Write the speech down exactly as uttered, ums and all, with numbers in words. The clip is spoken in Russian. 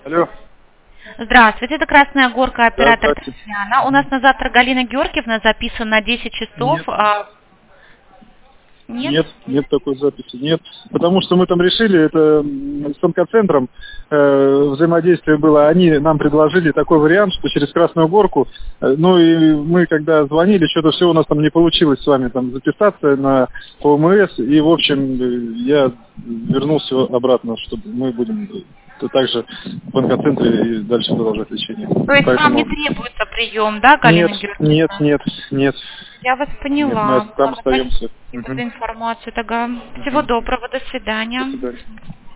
Алло. Здравствуйте, это Красная Горка, оператор Да, Татьяна. У нас на завтра Галина Георгиевна записана на десять часов. Нет. А... Нет? Нет, нет такой записи, нет. Потому что мы там решили, это с онкоцентром э, взаимодействие было. Они нам предложили такой вариант, что через Красную Горку. Э, ну и мы, когда звонили, что-то все у нас там не получилось с вами там записаться на ОМС. И, в общем, э, я вернулся обратно, чтобы мы будем э, также в онкоцентре и дальше продолжать лечение. То есть Поэтому... вам не требуется прием, да, Галина Нет, Георгиевна? нет, нет, нет. Я вас Нет, мы поняла. там Ладно, остаемся. спасибо Угу. за информацию. Тогда всего доброго, до До свидания. свидания.